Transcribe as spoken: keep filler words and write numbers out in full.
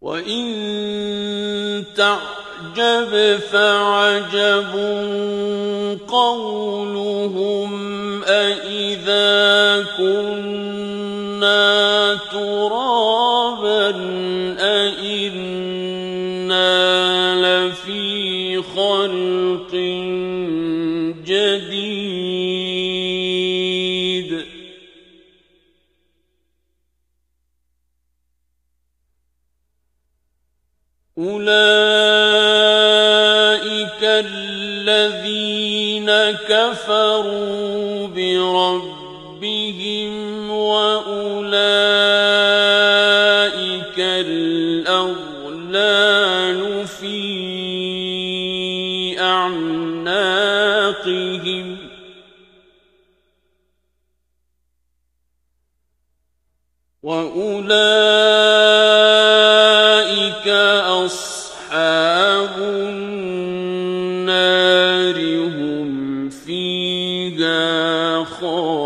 وَإِن تَعْجَبْ فَعَجَبٌ قَوْلُهُمْ أَإِذَا كُنَّا تُرَابًا أَإِنَّا لَفِي خَلْقٍ جَدِيدٍ أُولَئِكَ الَّذِينَ كَفَرُوا بِرَبِّهِمْ وَأُولَئِكَ الْأَغْلَالُ فِي أَعْنَاقِهِمْ وَأُولَئِكَ أَصْحَابُ النَّارِ هُمْ فِيهَا خَالِدُونَ